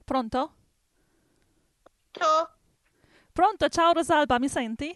Pronto? Ciao. Pronto, ciao Rosalba, mi senti?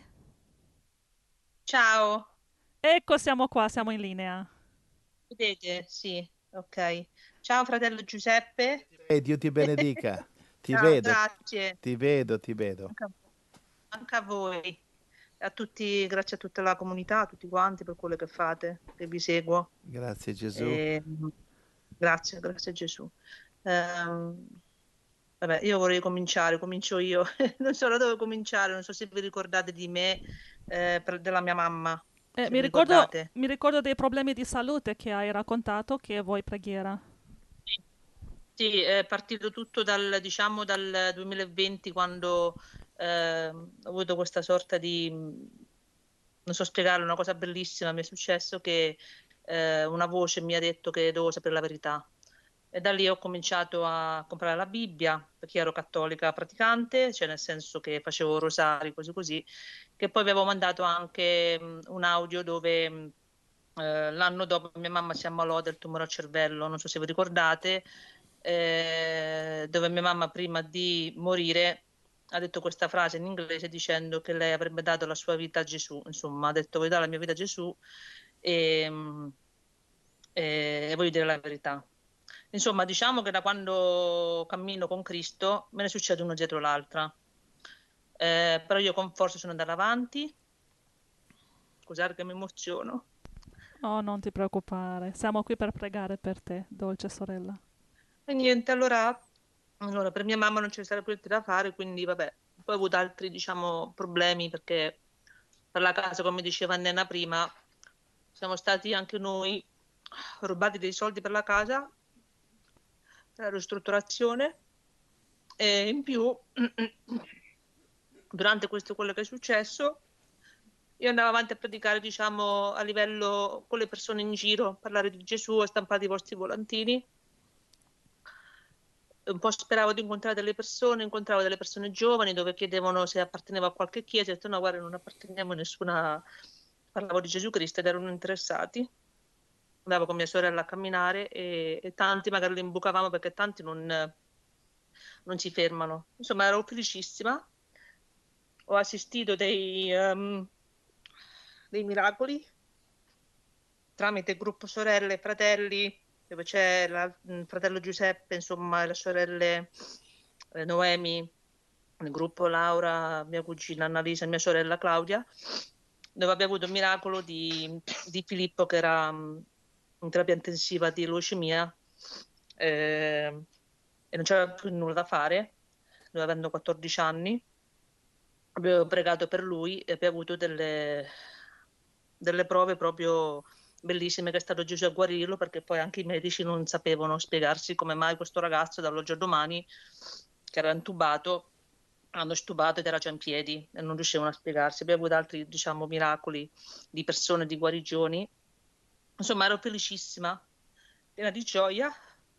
Ciao, Ecco, siamo qua, siamo in linea. vedete? Sì, ok. Ciao fratello Giuseppe. Dio ti benedica. Ti Ciao, vedo, grazie. ti vedo, ti vedo. Anche a, anche a voi. A tutti, grazie a tutta la comunità, a tutti quanti per quello che fate, che vi seguo. Grazie Gesù. E, grazie, grazie a Gesù. Ehm, vabbè, io vorrei cominciare, comincio io. Non so da dove cominciare, non so se vi ricordate di me, della mia mamma, se Mi vi ricordo, ricordate. mi ricordo dei problemi di salute che hai raccontato che vuoi preghiera. Sì, è partito tutto diciamo, dal 2020 quando ho avuto questa sorta di, non so spiegare, una cosa bellissima, mi è successo che una voce mi ha detto che dovevo sapere la verità. E da lì ho cominciato a comprare la Bibbia, perché ero cattolica praticante, cioè nel senso che facevo rosari, così così, che poi avevo mandato anche un audio dove l'anno dopo mia mamma si ammalò del tumore al cervello, non so se vi ricordate, dove mia mamma prima di morire ha detto questa frase in inglese dicendo che lei avrebbe dato la sua vita a Gesù, insomma, ha detto voglio dare la mia vita a Gesù e, e voglio dire la verità. Insomma, diciamo che da quando cammino con Cristo me ne succede una dietro l'altra. Però io con forza sono andata avanti. Scusate che mi emoziono. Oh, non ti preoccupare, siamo qui per pregare per te, dolce sorella. E niente, allora, per mia mamma non c'è stato più niente da fare, quindi vabbè. Poi ho avuto altri, diciamo, problemi perché per la casa, come diceva Nena prima, siamo stati anche noi rubati dei soldi per la casa, per la ristrutturazione e in più, durante questo quello che è successo, io andavo avanti a predicare, diciamo, a livello con le persone in giro, parlare di Gesù, ho stampato i vostri volantini. Un po' speravo di incontrare delle persone, incontravo delle persone giovani dove chiedevano se appartenevo a qualche chiesa, e ho detto no, guarda, non apparteniamo a nessuna, parlavo di Gesù Cristo ed erano interessati. Andavo con mia sorella a camminare e tanti magari li imbucavamo perché tanti non si fermano. Insomma, ero felicissima, ho assistito dei miracoli tramite il gruppo sorelle e fratelli, dove c'è il fratello Giuseppe, insomma, e le sorelle Noemi, il gruppo Laura, mia cugina Annalisa e mia sorella Claudia, dove abbiamo avuto il miracolo di Filippo che era in terapia intensiva di leucemia e non c'era più nulla da fare, lui avendo 14 anni. Abbiamo pregato per lui e abbiamo avuto delle prove proprio bellissime che è stato Gesù a guarirlo perché poi anche i medici non sapevano spiegarsi come mai questo ragazzo dall'oggi al domani che era intubato hanno stubato ed era già in piedi e non riuscivano a spiegarsi. Abbiamo avuto altri, diciamo, miracoli di persone, di guarigioni. Insomma, ero felicissima, piena di gioia.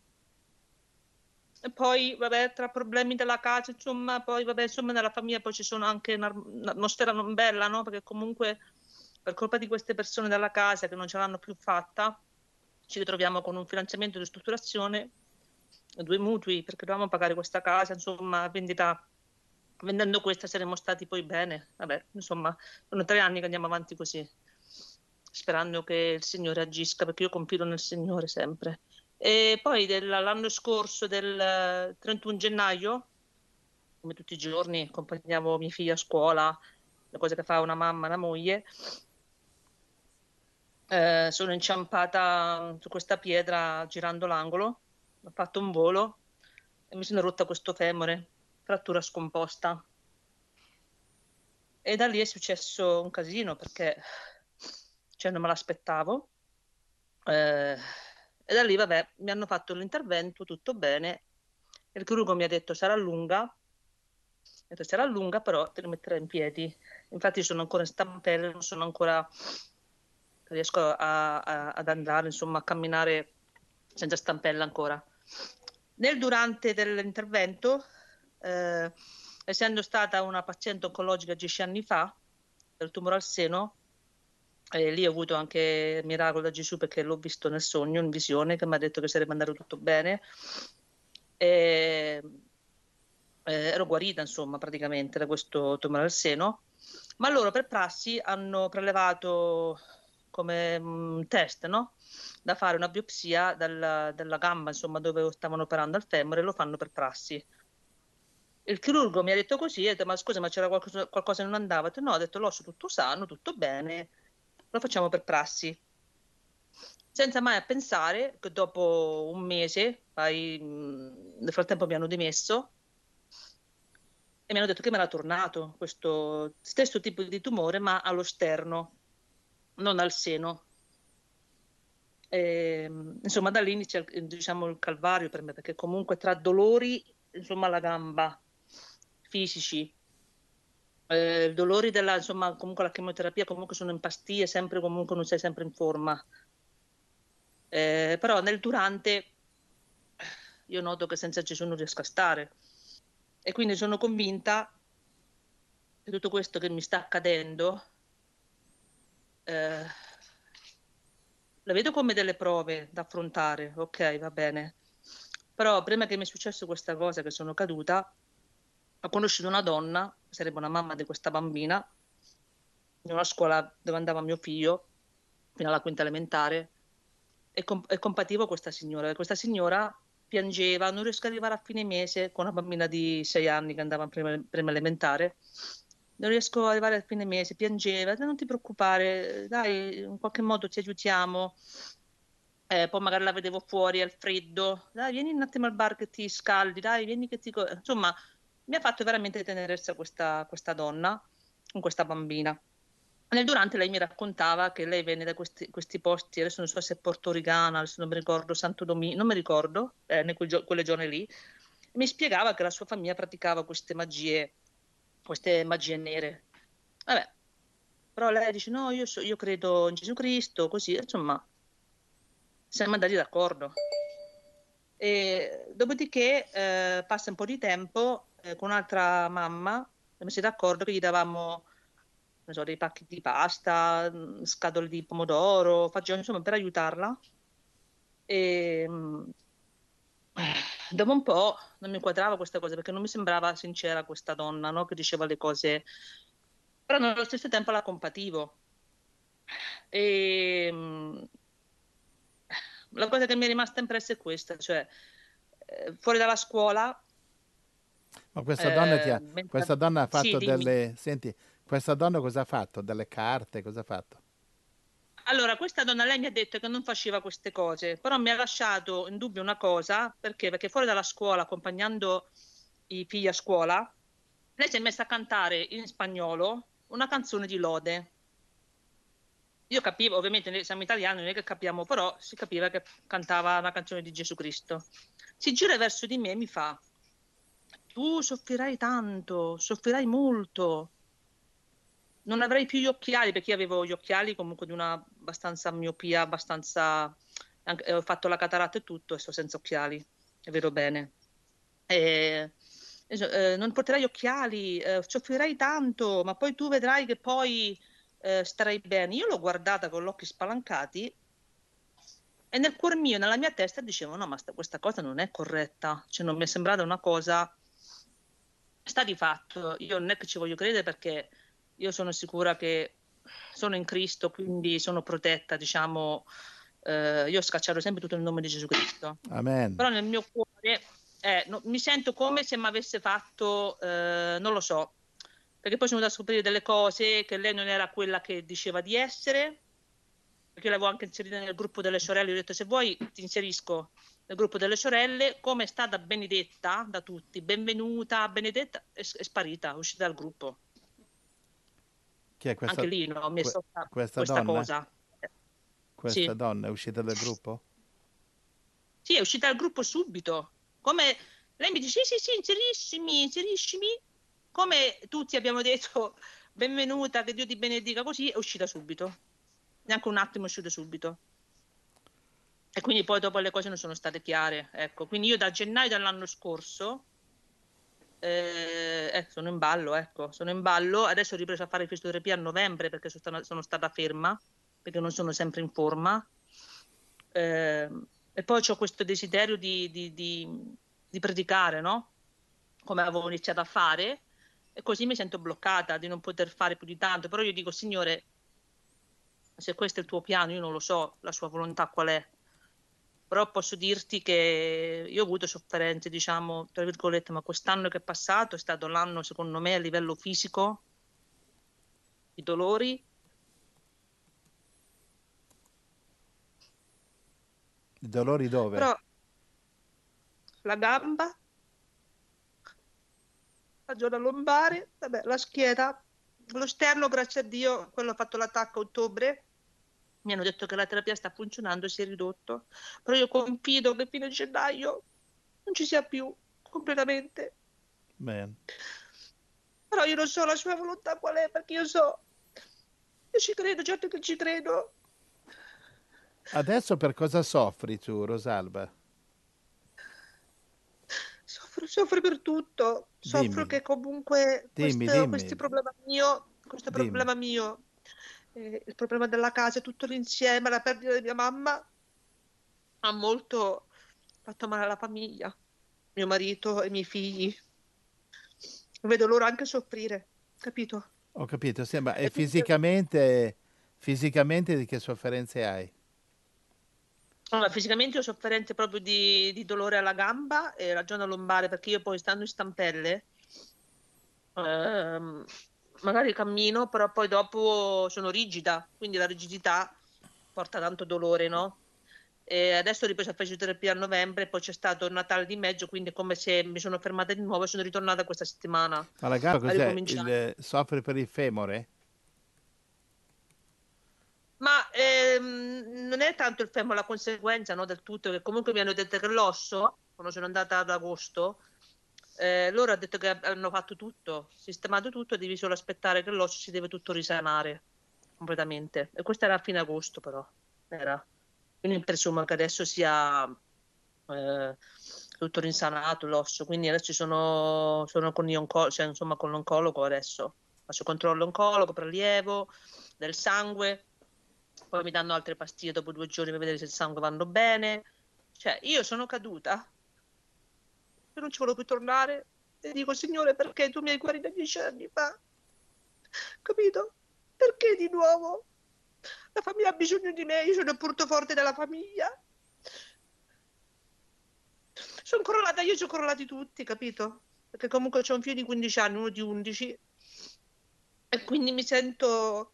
E poi, vabbè, tra problemi della casa, insomma, poi, vabbè, insomma, nella famiglia poi ci sono anche un'atmosfera non bella, no? Perché comunque per colpa di queste persone della casa che non ce l'hanno più fatta, ci ritroviamo con un finanziamento di ristrutturazione, due mutui, perché dovevamo pagare questa casa, insomma, vendita. Vendendo questa saremmo stati poi bene. Vabbè, insomma, sono 3 anni che andiamo avanti così, sperando che il Signore agisca, perché io confido nel Signore sempre. E poi l'anno scorso, del 31 gennaio, come tutti i giorni, accompagnavo mia figlia a scuola, le cose che fa una mamma e una moglie, sono inciampata su questa pietra girando l'angolo, ho fatto un volo e mi sono rotta questo femore, frattura scomposta. E da lì è successo un casino perché cioè, non me l'aspettavo. Eh, e da lì, vabbè, mi hanno fatto l'intervento, tutto bene. Il chirurgo mi ha detto sarà lunga, ho detto sarà lunga, però te lo metterai in piedi. Infatti sono ancora in stampelle, non sono ancora, riesco ad andare, insomma, a camminare senza stampella ancora. Nel durante dell'intervento, eh, essendo stata una paziente oncologica 10 anni fa, del tumore al seno, lì ho avuto anche il miracolo da Gesù perché l'ho visto nel sogno, in visione, che mi ha detto che sarebbe andato tutto bene. E ero guarita insomma praticamente da questo tumore al seno, ma loro per prassi hanno prelevato come test, no? Da fare una biopsia della gamba, insomma, dove stavano operando al femore, lo fanno per prassi. Il chirurgo mi ha detto così, ha detto, ma scusa, ma c'era qualcosa che non andava? Ho detto, no, ha detto, l'osso tutto sano, tutto bene, lo facciamo per prassi. Senza mai pensare che dopo un mese, nel frattempo mi hanno dimesso e mi hanno detto che mi era tornato questo stesso tipo di tumore, ma allo sterno, non al seno. Insomma, da lì inizia diciamo, il calvario per me, perché comunque tra dolori, insomma, alla gamba, fisici, dolori della, insomma, comunque la chemioterapia, comunque sono in pastiglie, sempre comunque non sei sempre in forma. Però nel durante io noto che senza Gesù non riesco a stare. E quindi sono convinta che tutto questo che mi sta accadendo eh, lo vedo come delle prove da affrontare, ok, va bene. Però prima che mi è successo questa cosa, che sono caduta, ho conosciuto una donna, sarebbe una mamma di questa bambina, in una scuola dove andava mio figlio, fino alla quinta elementare, e compativo questa signora. Questa signora piangeva, non riesco ad arrivare a fine mese con una bambina di 6 anni che andava in prima elementare. Non riesco ad arrivare a fine mese, piangeva, non ti preoccupare, dai, in qualche modo ti aiutiamo. Poi magari la vedevo fuori al freddo, dai, vieni un attimo al bar che ti scaldi, dai, vieni che ti... Insomma, mi ha fatto veramente tenerezza questa donna con questa bambina. Nel durante lei mi raccontava che lei venne da questi posti, adesso non so se è Portoricana, adesso non mi ricordo, Santo Domingo, non mi ricordo, quelle giorni lì, e mi spiegava che la sua famiglia praticava queste magie nere. Vabbè, però lei dice no, io credo in Gesù Cristo, così, insomma, siamo andati d'accordo. E dopodiché passa un po' di tempo con un'altra mamma, abbiamo siamo d'accordo che gli davamo non so, dei pacchi di pasta, scatole di pomodoro, fagioli, insomma, per aiutarla. E dopo un po' non mi inquadrava questa cosa perché non mi sembrava sincera questa donna, no? Che diceva le cose, però nello stesso tempo la compativo. E la cosa che mi è rimasta impressa è questa, cioè fuori dalla scuola, Ma questa donna, mentre... questa donna ha Sì, fatto dimmi. delle... Senti, questa donna cosa ha fatto? Delle carte, cosa ha fatto? Allora, questa donna, lei mi ha detto che non faceva queste cose, però mi ha lasciato in dubbio una cosa, perché? Perché fuori dalla scuola, accompagnando i figli a scuola, lei si è messa a cantare in spagnolo una canzone di lode. Io capivo, ovviamente noi siamo italiani, non è che capiamo, però si capiva che cantava una canzone di Gesù Cristo. Si gira verso di me e mi fa, tu soffrirai tanto, soffrirai molto, non avrei più gli occhiali perché io avevo gli occhiali comunque di una abbastanza miopia, abbastanza ho fatto la cataratta e tutto e sto senza occhiali, è vero bene. E, non porterai gli occhiali, soffrirai tanto, ma poi tu vedrai che poi starai bene. Io l'ho guardata con gli occhi spalancati e nel cuor mio, nella mia testa dicevo no, ma questa cosa non è corretta, cioè non mi è sembrata una cosa sta di fatto, io non è che ci voglio credere perché io sono sicura che sono in Cristo, quindi sono protetta, diciamo, io scaccerò sempre tutto nel nome di Gesù Cristo. Amen. Però nel mio cuore mi sento come se mi avesse fatto, non lo so, perché poi sono venuta a scoprire delle cose che lei non era quella che diceva di essere, perché l'avevo anche inserita nel gruppo delle sorelle, ho detto se vuoi ti inserisco nel gruppo delle sorelle, come è stata benedetta da tutti, benvenuta, benedetta, è sparita, è uscita dal gruppo. Chi è Anche lì no, mi è stata questa questa donna? cosa. Questa Sì. donna è uscita dal gruppo? Sì, è uscita dal gruppo subito. Come lei mi dice, sì, sì, sì, inseriscimi, inseriscimi. Come tutti abbiamo detto, benvenuta, che Dio ti benedica, così è uscita subito. Neanche un attimo è uscita subito. E quindi poi dopo le cose non sono state chiare. Ecco, quindi io da gennaio dell'anno scorso sono in ballo, ecco, sono in ballo. Adesso ho ripreso a fare fisioterapia a novembre perché sono stata ferma, perché non sono sempre in forma. E poi ho questo desiderio di predicare, no? come avevo iniziato a fare, e così mi sento bloccata di non poter fare più di tanto. Però io dico, Signore, se questo è il tuo piano, io non lo so la sua volontà qual è. Però posso dirti che io ho avuto sofferenze, diciamo, tra virgolette, ma quest'anno che è passato è stato l'anno, secondo me, a livello fisico, di dolori. I dolori dove? Però la gamba, la zona lombare, vabbè, la schiena, lo sterno, grazie a Dio, quello ha fatto l'attacco a ottobre. Mi hanno detto che la terapia sta funzionando, si è ridotto. Però io confido che fino a gennaio non ci sia più completamente. Bene. Però io non so la sua volontà qual è, perché io ci credo, certo che ci credo. Adesso per cosa soffri tu, Rosalba? Soffro per tutto. Soffro Dimmi, che comunque dimmi, questo dimmi, dimmi. problema mio, il problema della casa, tutto l'insieme, la perdita di mia mamma, ha molto fatto male alla famiglia, mio marito e i miei figli. Vedo loro anche soffrire, capito? Ho capito, sì, ma e E quindi fisicamente di che sofferenze hai? allora, fisicamente ho sofferenze proprio di dolore alla gamba e la zona lombare, perché io poi stando in stampelle, ehm, magari cammino, però poi dopo sono rigida, quindi la rigidità porta tanto dolore, no? E adesso ho ripreso a fare fisioterapia a novembre, poi c'è stato il Natale di mezzo, quindi è come se mi sono fermata di nuovo e sono ritornata questa settimana Ma la gamba a cos'è? ricominciare. Soffri per il femore? Ma non è tanto il femore la conseguenza, no, del tutto, che comunque mi hanno detto che l'osso, quando sono andata ad agosto, loro hanno detto che hanno fatto tutto, sistemato tutto, devi solo aspettare che l'osso si deve tutto risanare completamente. E questo era a fine agosto, però. Era. Quindi presumo che adesso sia tutto rinsanato l'osso. Quindi adesso sono con cioè, insomma, con l'oncologo adesso. Faccio controllo oncologo, prelievo del sangue, poi mi danno altre pastiglie dopo 2 giorni per vedere se il sangue vanno bene. Cioè, io sono caduta, io non ci volevo più tornare e dico, Signore, perché tu mi hai guarito 10 anni fa? Capito? Perché di nuovo? La famiglia ha bisogno di me, io sono il portaforte della famiglia. Sono crollata io, sono crollati tutti, capito? Perché comunque c'ho un figlio di 15 anni, uno di 11, e quindi mi sento.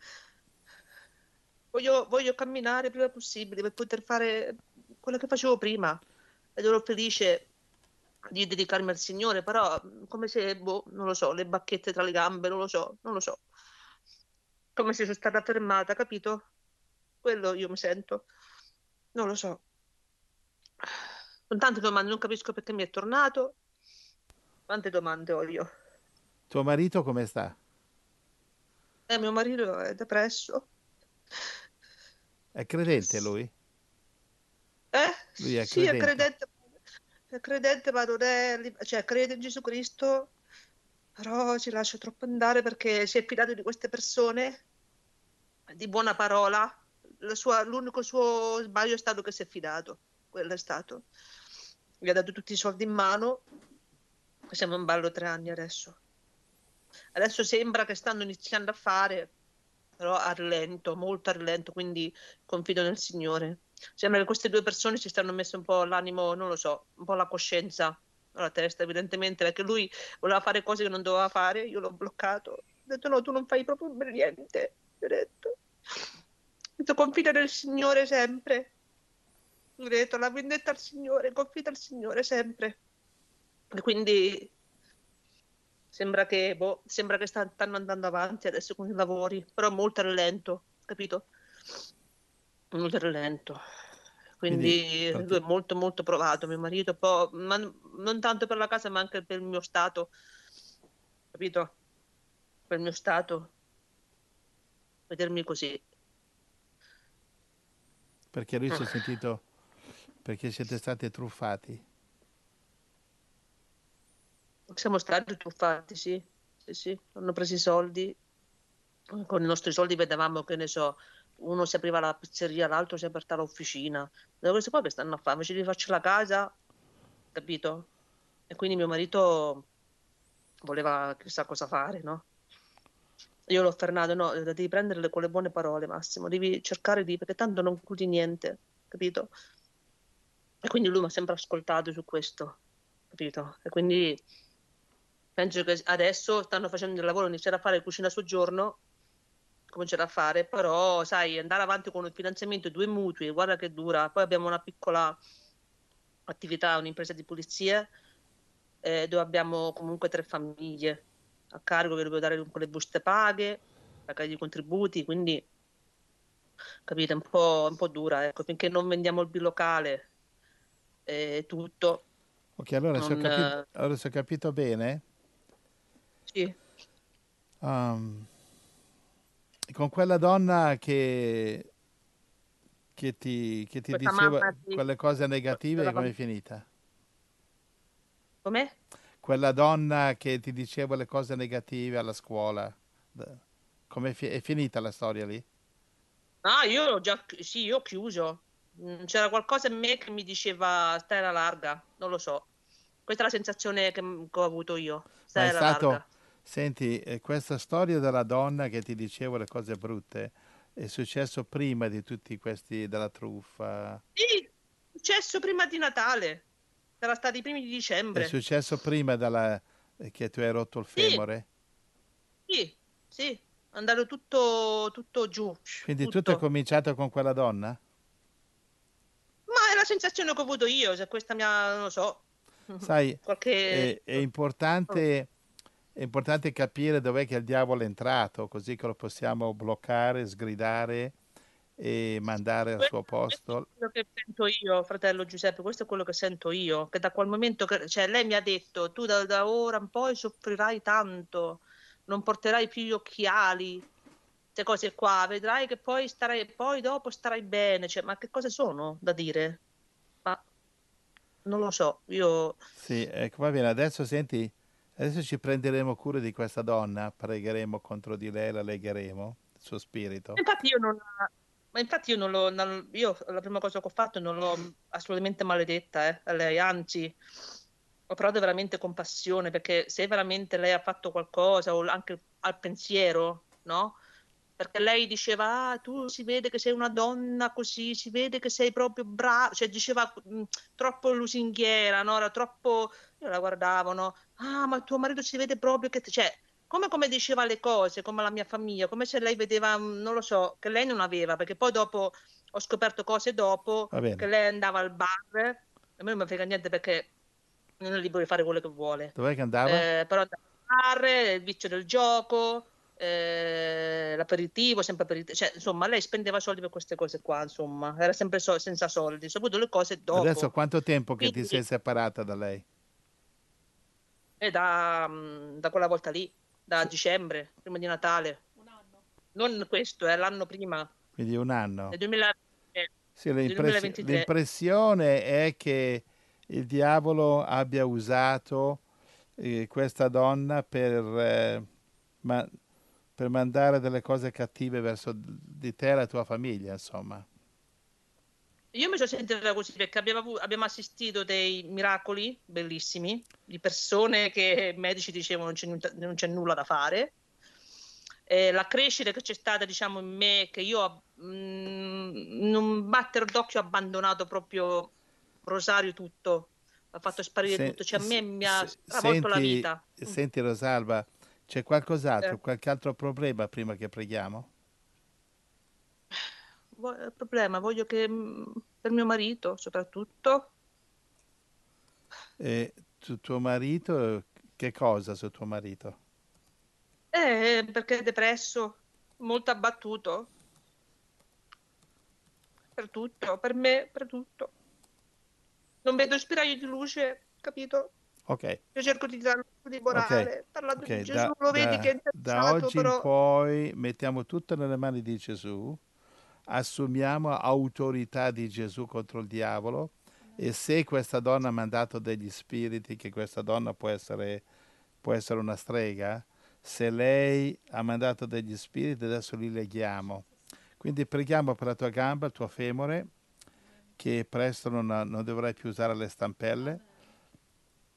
Voglio camminare il prima possibile per poter fare quello che facevo prima. Ed ero felice di dedicarmi al Signore, però come se, boh, non lo so, le bacchette tra le gambe, non lo so, non lo so. Come se sono stata fermata, capito? Quello io mi sento. Non lo so. Con tante domande, non capisco perché mi è tornato. Quante domande ho io? Tuo marito come sta? Mio marito è depresso. È credente lui? Lui è Sì, credente. è credente, ma non è, cioè crede in Gesù Cristo, però ci lascia troppo andare perché si è fidato di queste persone di buona parola. L'unico suo sbaglio è stato che si è fidato, quello è stato. Gli ha dato tutti i soldi in mano, siamo in ballo 3 anni adesso. Adesso sembra che stanno iniziando a fare, però a rilento, molto a rilento, quindi confido nel Signore. Sembra che queste due persone si stanno messe un po' l'animo, non lo so, un po' la coscienza alla testa, evidentemente, perché lui voleva fare cose che non doveva fare, io l'ho bloccato. Ho detto no, tu non fai proprio per niente. Gli ho detto. Ho detto confida nel Signore sempre. Gli ho detto la vendetta al Signore, confida al Signore sempre. E quindi sembra che stanno andando avanti adesso con i lavori, però molto a rilento, capito? Molto a rilento. Quindi Quindi lui è molto molto provato, mio marito, poi, ma non tanto per la casa, ma anche per il mio stato, capito? Per il mio stato, vedermi così. perché lui si è sentito, perché siete stati truffati. Siamo stati truffati, sì, sì, sì, hanno preso i soldi. Con i nostri soldi vedevamo che ne so, uno si apriva la pizzeria, l'altro si è aperta l'officina. Da queste qua che stanno a fare? Invece di farci la casa, capito? E quindi mio marito voleva chissà cosa fare, no? Io l'ho fermato, no, devi prenderle con le buone parole, Massimo, devi cercare di, perché tanto non concludi niente, capito? E quindi lui mi ha sempre ascoltato su questo, capito? E quindi penso che adesso stanno facendo il lavoro, iniziare a fare cucina a soggiorno, comincerà a fare, però sai, andare avanti con il finanziamento, 2 mutui, guarda che dura. Poi abbiamo una piccola attività, un'impresa di pulizie, dove abbiamo comunque 3 famiglie a carico che devo dare con le buste paghe, pagare i contributi, quindi capite, è un po' dura, ecco, finché non vendiamo il bilocale e tutto, Ok, allora non, se ho capito bene, sì, um, con quella donna che ti questa diceva mamma di... quelle cose negative, della com'è famiglia. finita? Com'è? Quella donna che ti diceva le cose negative alla scuola, è finita la storia lì? Ah, io ho già, sì, io ho chiuso. C'era qualcosa in me che mi diceva stai alla larga, non lo so. Questa è la sensazione che ho avuto io, Ma è stai alla stato, larga. senti, questa storia della donna che ti diceva le cose brutte è successo prima di tutti questi, della truffa, Sì, è successo prima di Natale, sarà stati i primi di è dicembre. successo prima che tu hai rotto il Sì, femore? sì, sì, è andato tutto giù, Quindi tutto è tutto. cominciato con quella donna? Ma è la sensazione che ho avuto io, se questa mia, non lo so, Sai, qualche... è importante capire dov'è che il diavolo è entrato, così che lo possiamo bloccare, sgridare e mandare al suo Questo è posto. quello che sento io, fratello Giuseppe, questo è quello che sento io, che da quel momento che, cioè lei mi ha detto, tu da ora in poi soffrirai tanto, non porterai più gli occhiali, queste cose qua, vedrai che poi starai, poi dopo starai bene, cioè, ma che cose sono da dire? Ma non lo so, io... Sì, ecco, va bene, adesso senti, adesso ci prenderemo cura di questa donna, pregheremo contro di lei, la legheremo, il suo spirito. Infatti io non, ma infatti io non l'ho, io la prima cosa che ho fatto non l'ho assolutamente maledetta, a lei, anzi, ho provato veramente compassione perché se veramente lei ha fatto qualcosa o anche al pensiero, no? Perché lei diceva, ah, tu si vede che sei una donna così, si vede che sei proprio brava, cioè diceva troppo lusinghiera, no? Era troppo, io la guardavo, no? Ah, ma tuo marito si vede proprio che, cioè, come diceva le cose, come la mia famiglia, come se lei vedeva, non lo so, che lei non aveva, perché poi dopo ho scoperto cose dopo, Va che bene, lei andava al bar, a me non mi frega niente perché non è libero di fare quello che vuole, dov'è che andava? però andava al bar, il vizio del gioco, l'aperitivo, sempre aperitivo, cioè insomma lei spendeva soldi per queste cose qua, insomma, era sempre senza soldi, soprattutto le cose Adesso dopo, quanto tempo che ti quindi sei separata da lei? è da quella volta lì, da Cioè, dicembre, prima di Natale. Non questo, è l'anno prima, quindi un anno. nel 2000 Sì, del 2023. l'impressione è che il diavolo abbia usato questa donna ma- per mandare delle cose cattive verso di te e la tua famiglia, insomma. Io mi sono sentita così perché abbiamo assistito dei miracoli bellissimi di persone che i medici dicevano non c'è nulla da fare. La crescita che c'è stata, diciamo, in me, che io in un batter d'occhio ho abbandonato proprio Rosario tutto, ha fatto sparire tutto, cioè a me mi ha stravolto la Senti, vita. senti Rosalba, c'è Eh, qualcos'altro, qualche altro problema prima che preghiamo? il problema, voglio che per mio marito soprattutto. E tuo marito, che cosa su tuo marito? Perché è depresso, molto abbattuto, per tutto, per me, per tutto. Non vedo spiraglio di luce, capito? Ok, Io cerco di darlo di ok, morale, parlando di ok, Gesù, lo vedi che è da interessato, oggi in però poi mettiamo tutto nelle mani di Gesù, assumiamo autorità di Gesù contro il diavolo e se questa donna ha mandato degli spiriti, che questa donna può essere una strega, se lei ha mandato degli spiriti adesso li leghiamo. Quindi preghiamo per la tua gamba, il tuo femore, che presto non dovrai più usare le stampelle.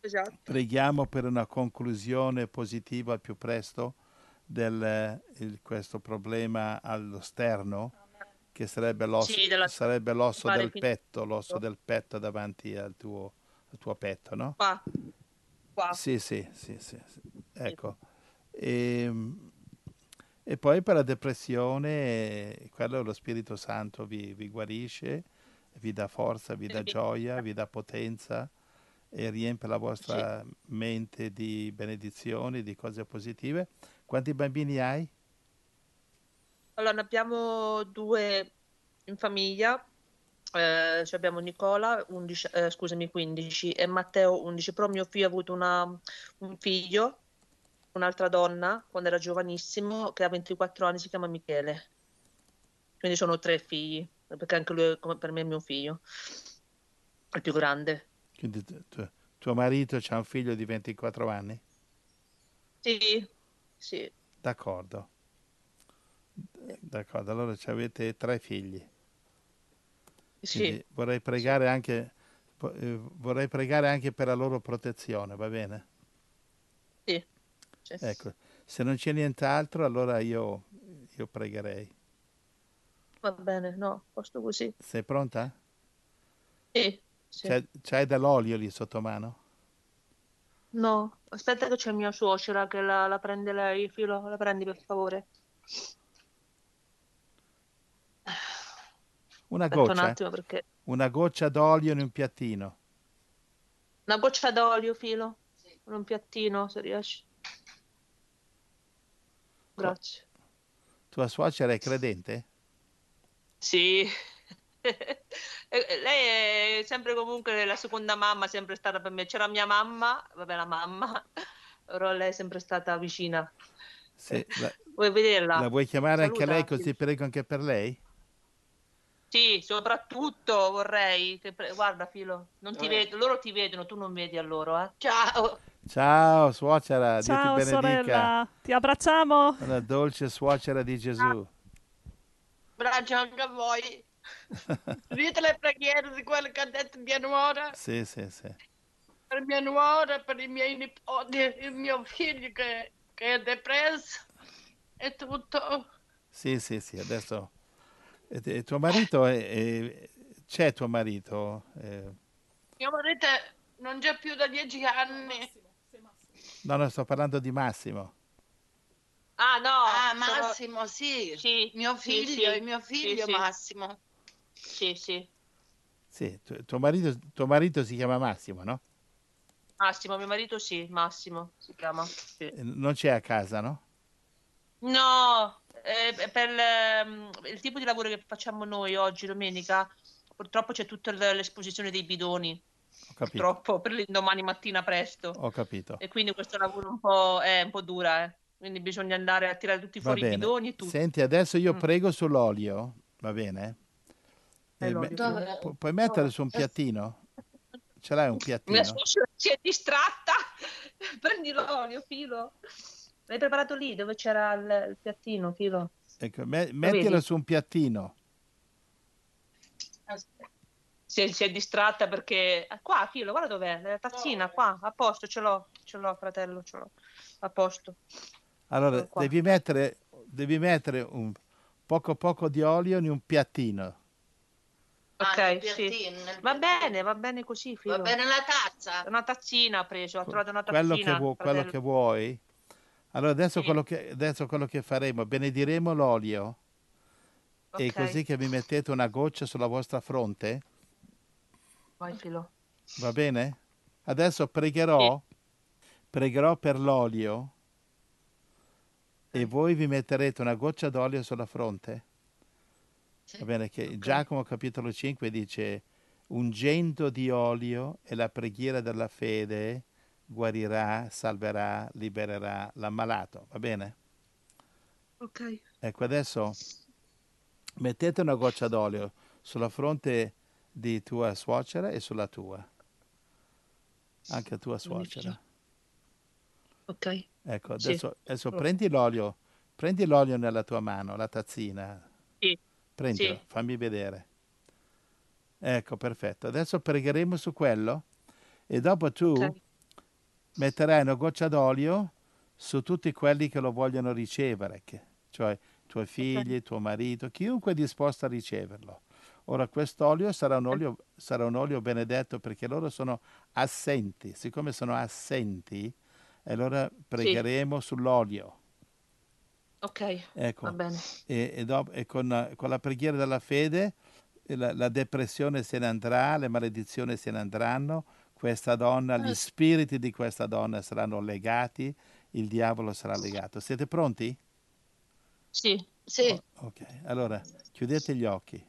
Esatto. Preghiamo per una conclusione positiva al più presto questo problema allo sterno, che sarebbe Sì, della l'osso fare del finito. petto, l'osso del petto davanti al tuo petto, no? Qua, qua. Sì, sì, sì, sì, sì. Sì. Ecco. E, e poi per la depressione, quello lo Spirito Santo vi guarisce, vi dà forza, vi dà gioia, vi dà potenza e riempie la Sì. vostra mente di benedizioni, di cose positive. Quanti bambini hai? Allora, ne abbiamo due in famiglia. Cioè abbiamo Nicola, 11, scusami, 15 e Matteo 11, però mio figlio ha avuto un figlio, un'altra donna, quando era giovanissimo, che ha 24 anni, si chiama Michele. Quindi sono tre figli, perché anche lui come per me è mio figlio, il più grande. Quindi tuo marito ha un figlio di 24 anni? Sì, sì, D'accordo, d'accordo. Allora avete tre figli. sì, Quindi vorrei sì, pregare anche, vorrei pregare anche per la loro protezione, va bene? sì, sì. Ecco, se non c'è nient'altro, allora io pregherei. Va bene, no, posto così. Sei pronta? Sì, sì. C'hai dell'olio lì sotto mano? No, aspetta che c'è mia suocera che la prende lei, Filo, la prendi per favore. Una Aspetta un goccia? attimo perché... Una goccia d'olio in un piattino. Una goccia d'olio, Filo, in un piattino, se riesci. Tua, Grazie. tua suocera è credente? Sì. Lei è sempre comunque la seconda mamma, sempre stata per me. C'era mia mamma, vabbè, la mamma, però lei è sempre stata vicina. Se Vuoi la vederla? vuoi chiamare anche lei Saluta. così prego anche per lei? Sì, soprattutto vorrei che guarda, Filo, non ti vedo, loro ti vedono, tu non vedi a loro, eh. Ciao. Ciao suocera, Dio ti Ciao benedica. sorella, ti abbracciamo. Una dolce suocera di Gesù. Abbraccio anche a voi. Dite le preghiere di quello che ha detto mia nuora, Sì, sì, sì. per mia nuora, per i miei nipoti, il mio figlio che è depresso e tutto. Sì, sì, sì, adesso... E tuo marito c'è tuo marito? Mio marito non c'è più da 10 anni. No, no, sto parlando di Massimo. Ah, no, Ah, sono... Massimo, sì. Sì, Mio sì, figlio, sì, il mio sì, figlio sì, Massimo. sì, sì. Sì, tuo marito si chiama Massimo, no? Massimo, mio marito sì, Massimo si chiama. Sì. Non c'è a casa, no? No, per il tipo di lavoro che facciamo noi oggi, domenica, purtroppo c'è tutta l'esposizione dei bidoni, Ho capito, purtroppo, per l'indomani mattina presto. ho capito. E quindi questo lavoro è un po' dura, eh. Quindi bisogna andare a tirare tutti Va fuori i bene. bidoni e tutto. Senti, adesso io Mm. prego sull'olio, va bene? È l'olio, Filo. Puoi mettere su un piattino? Ce l'hai un Mia piattino? suocera si è distratta. Prendi l'olio, Filo. L'hai preparato lì dove c'era il piattino, Filo. Ecco, Lo mettilo vedi? su un piattino. Aspetta. Si è distratta perché... Qua, Filo, guarda dov'è, la tazzina, qua, a posto, ce l'ho, fratello, ce l'ho, a posto, Allora, sono qua. devi mettere un poco di olio in un piattino. Ok, Nel sì. piattino, nel piattino. Va bene così, Va Filo. bene la tazza? Una tazzina ha preso, ha trovato una tazzina, Quello fratello. che vuoi. Allora, Sì, adesso quello che faremo, benediremo l'olio e ok, così che vi mettete una goccia sulla vostra fronte, vai, Filo. va bene? Adesso Sì, pregherò per l'olio e ok, voi vi metterete una goccia d'olio sulla fronte. Va Sì. bene, che ok, Giacomo capitolo 5 dice, ungendo di olio e la preghiera della fede guarirà, salverà, libererà l'ammalato, va bene? ok. Ecco, adesso mettete una goccia d'olio sulla fronte di tua suocera e sulla tua, anche tua Dimmi, Filo. suocera. Ok, Ecco, sì, adesso oh, prendi l'olio nella tua mano, la tazzina, sì, prendilo, sì, fammi vedere. Ecco, perfetto. Adesso pregheremo su quello e dopo ok, metterai una goccia d'olio su tutti quelli che lo vogliono ricevere, cioè tuoi Ok. figli, tuo marito, chiunque è disposto a riceverlo. Ora quest'olio sarà un olio benedetto perché loro sono assenti. Siccome sono assenti, allora Sì, pregheremo sull'olio. ok, va Ecco, bene. e con la preghiera della fede la depressione se ne andrà, le maledizioni se ne andranno, questa donna, gli spiriti di questa donna saranno legati, il diavolo sarà legato. Siete pronti? Sì, Sì. Ok, allora chiudete gli occhi.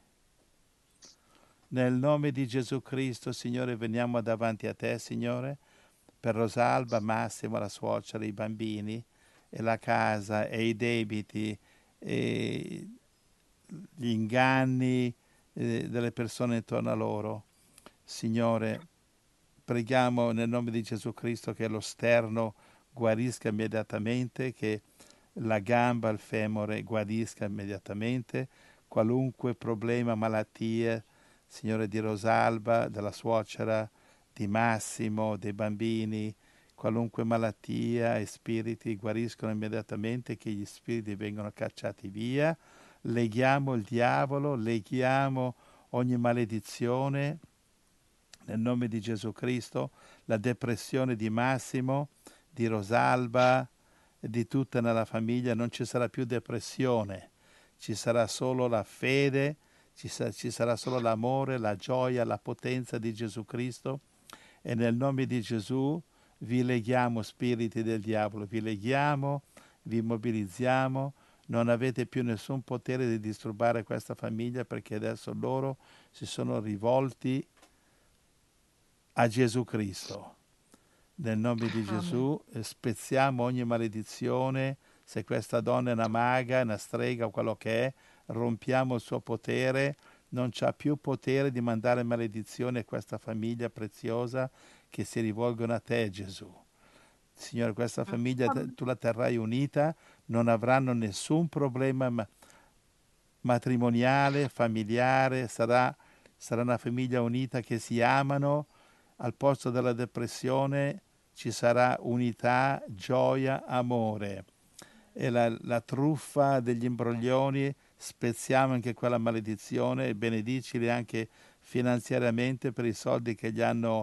Nel nome di Gesù Cristo, Signore, veniamo davanti a te, Signore, per Rosalba, Massimo, la suocera, i bambini, e la casa, e i debiti, e gli inganni delle persone intorno a loro. Signore, preghiamo nel nome di Gesù Cristo che lo sterno guarisca immediatamente, che la gamba, il femore guarisca immediatamente, qualunque problema, malattia, Signore, di Rosalba, della suocera, di Massimo, dei bambini, qualunque malattia e spiriti guariscono immediatamente, che gli spiriti vengano cacciati via. Leghiamo il diavolo, leghiamo ogni maledizione nel nome di Gesù Cristo, la depressione di Massimo, di Rosalba e di tutta nella famiglia. Non ci sarà più depressione, ci sarà solo la fede, ci sarà solo l'amore, la gioia, la potenza di Gesù Cristo, e nel nome di Gesù vi leghiamo, spiriti del diavolo, vi leghiamo, vi mobilizziamo, non avete più nessun potere di disturbare questa famiglia, perché adesso loro si sono rivolti a Gesù Cristo. Nel nome di amen. Gesù spezziamo ogni maledizione. Se questa donna è una maga, una strega o quello che è, rompiamo il suo potere. Non c'ha più potere di mandare maledizione a questa famiglia preziosa che si rivolgono a te, Gesù. Signore, questa famiglia Amen. tu la terrai unita, non avranno nessun problema matrimoniale, familiare, sarà una famiglia unita che si amano. Al posto della depressione ci sarà unità, gioia, amore. E la truffa degli imbroglioni, spezziamo anche quella maledizione e benedicili anche finanziariamente per i soldi che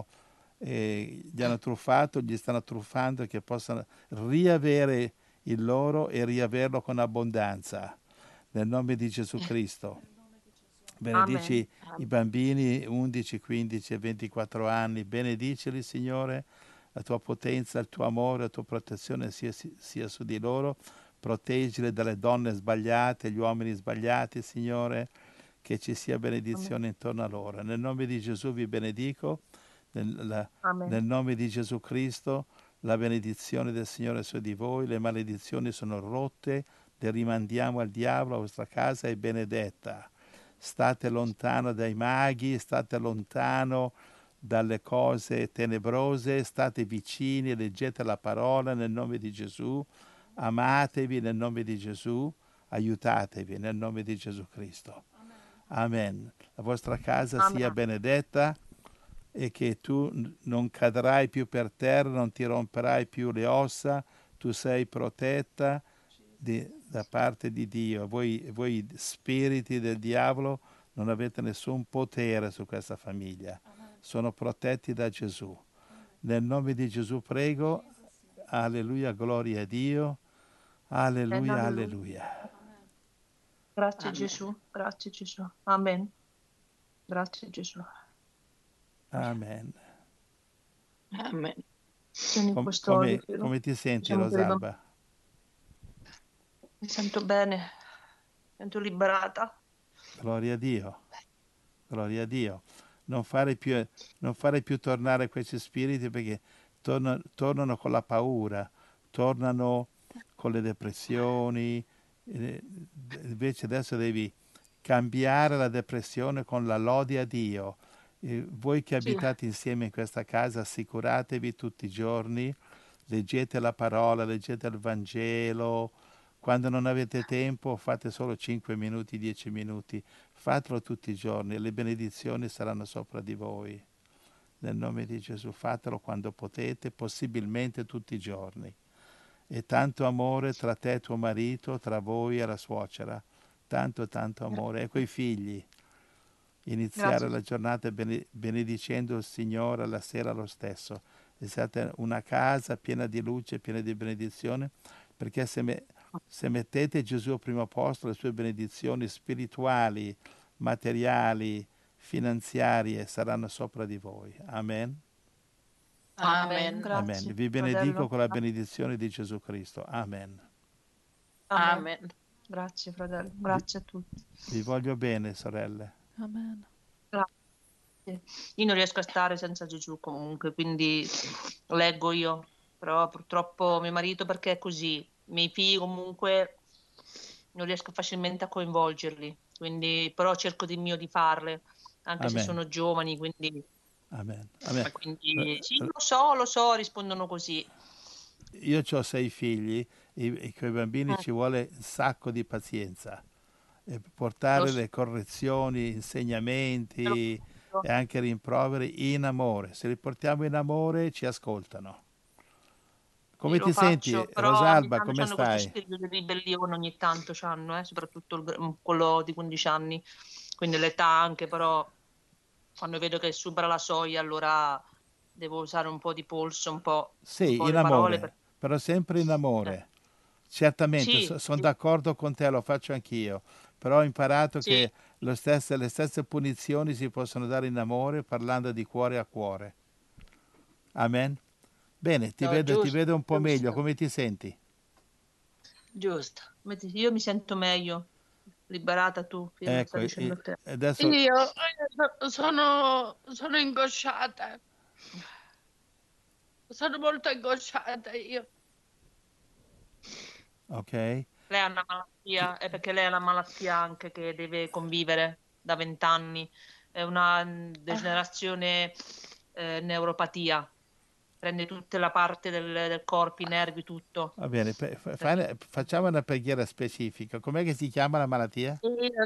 gli hanno truffato, gli stanno truffando, che possano riavere il loro e riaverlo con abbondanza. Nel nome di Gesù Cristo. Amen. Benedici i bambini 11, 15 e 24 anni, benedicili, Signore, la tua potenza, il tuo amore, la tua protezione sia su di loro, proteggili dalle donne sbagliate, gli uomini sbagliati, Signore, che ci sia Amen. benedizione intorno a loro. Nel nome di Gesù vi benedico, Amen. nel nome di Gesù Cristo, la benedizione del Signore è su di voi, le maledizioni sono rotte, le rimandiamo al diavolo, la vostra casa è benedetta. State lontano dai maghi, state lontano dalle cose tenebrose, state vicini, leggete la parola nel nome di Gesù, amatevi nel nome di Gesù, aiutatevi nel nome di Gesù Cristo. Amen. La vostra casa sia Amen. benedetta e che tu non cadrai più per terra, non ti romperai più le ossa, tu sei protetta da parte di Dio. Voi spiriti del diavolo non avete nessun potere su questa famiglia, sono protetti da Gesù. Nel nome di Gesù prego, alleluia, gloria a Dio, And alleluia, alleluia. alleluia. Grazie Amen. Gesù. Grazie Gesù. Amen. Grazie Gesù. Amen. Amen. Tieni questo olio, Filo. Come ti senti, Diciamo per i Rosalba? Mi sento bene. Mi sento liberata. Gloria a Dio, gloria a Dio. Non fare più tornare questi spiriti, perché tornano con la paura, tornano con le depressioni. Invece adesso devi cambiare la depressione con la lode a Dio. Voi che Sì, abitate insieme in questa casa, assicuratevi tutti i giorni, leggete la parola, leggete il Vangelo. Quando non avete tempo, fate solo 5 minuti, 10 minuti. Fatelo tutti i giorni e le benedizioni saranno sopra di voi. Nel nome di Gesù, fatelo quando potete, possibilmente tutti i giorni. E tanto amore tra te e tuo marito, tra voi e la suocera. Tanto, tanto amore. E coi figli. Iniziare Grazie. la giornata benedicendo il Signore alla sera lo stesso. E siate una casa piena di luce, piena di benedizione, perché se mettete Gesù al primo posto, le sue benedizioni spirituali, materiali, finanziarie saranno sopra di voi. Amen. Amen. Amen. Amen. Grazie, Vi benedico fratello. con la benedizione di Gesù Cristo. Amen. Amen. Amen. Grazie, fratello. Vi, Grazie a tutti. vi voglio bene, sorelle. Amen. Grazie. Io non riesco a stare senza Gesù comunque, quindi leggo io, però purtroppo mio marito perché è così, i miei figli comunque non riesco facilmente a coinvolgerli, quindi però cerco di mio di farle, anche se Amen. sono giovani, quindi, Amen. Amen. quindi sì, lo so, rispondono così. Io ho 6 figli e con i bambini Mm, ci vuole un sacco di pazienza. E lo portare so, le correzioni, te lo insegnamenti giuro. e anche rimproveri in amore. Se li portiamo in amore ci ascoltano. Sì, Come lo ti senti, faccio, però ogni Rosalba? tanto Come hanno questo stai? spirito di ribellione, ogni tanto c'hanno, soprattutto quello di 15 anni, quindi l'età anche, però quando vedo che supera la soglia, allora devo usare un po' di polso, un Sì, po' in le parole. amore, però sempre in Eh, amore. Certamente, sì, sono sì, d'accordo con te, lo faccio anch'io, però ho imparato sì, che le stesse punizioni si possono dare in amore parlando di cuore a cuore. Amen. Bene, No, ti giusto, vedo un po' meglio, giusto, come ti senti? giusto. io mi sento meglio, liberata tu, che me lo Ecco, stai dicendo a te. adesso, Io sono ingosciata, sono molto ingosciata io. ok? Lei ha una malattia, è perché lei ha la malattia anche che deve convivere da 20 anni, è una degenerazione, neuropatia, prende tutta la parte del corpo, i nervi, tutto. Va bene, Capito? facciamo una preghiera specifica. Com'è che si chiama la malattia?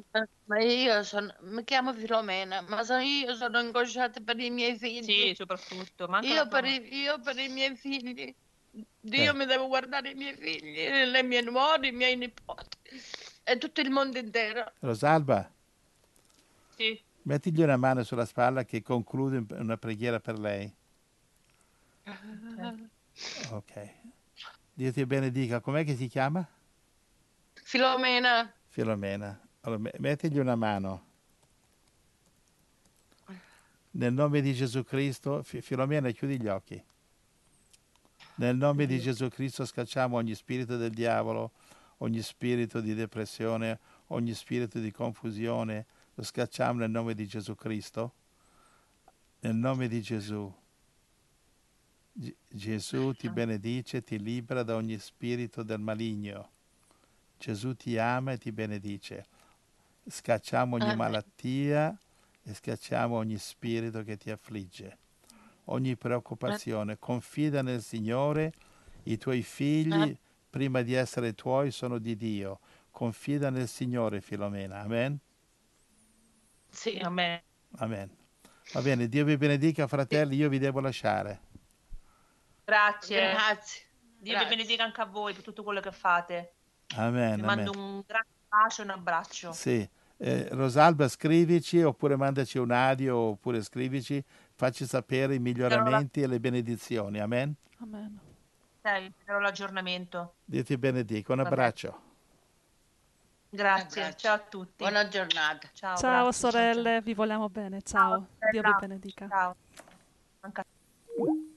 Mi chiamo Filomena, ma io sono ingosciata per i miei figli. Sì, soprattutto, ma anche la Io tua per mamma. i miei figli. Dio Ok. mi deve guardare i miei figli, le mie nuore, i miei nipoti e tutto il mondo intero. Rosalba, Sì, mettigli una mano sulla spalla che conclude una preghiera per lei. ok. Ok. Dio ti benedica. Com'è che si chiama? Filomena, Filomena. Allora, mettigli una mano. Nel nome di Gesù Cristo, Filomena, chiudi gli occhi. Nel nome di Gesù Cristo scacciamo ogni spirito del diavolo, ogni spirito di depressione, ogni spirito di confusione. Lo scacciamo nel nome di Gesù Cristo. Nel nome di Gesù. Gesù ti benedice, ti libera da ogni spirito del maligno. Gesù ti ama e ti benedice. Scacciamo ogni Amen. malattia e scacciamo ogni spirito che ti affligge, ogni preoccupazione. Confida nel Signore, i tuoi figli, prima di essere tuoi, sono di Dio. Confida nel Signore, Filomena. Amen? Sì, Amen. Amen. Va bene, Dio vi benedica, fratelli, io vi devo lasciare. Grazie. grazie. Dio vi benedica anche a voi per tutto quello che fate. Vi Amen, mando amen. un grande bacio e un abbraccio. Sì. Rosalba, scrivici oppure mandaci un audio oppure scrivici, facci sapere i Darò la- miglioramenti e le benedizioni. Amen? Amen. darò l'aggiornamento. Dio ti benedica. Un Va bene. abbraccio. Grazie. Abbraccio. Ciao a tutti. Buona giornata. Ciao, Ciao grazie. Ciao, ciao. sorelle, vi vogliamo bene. Ciao, Ciao. Dio vi bella. benedica. Ciao. Anche a te.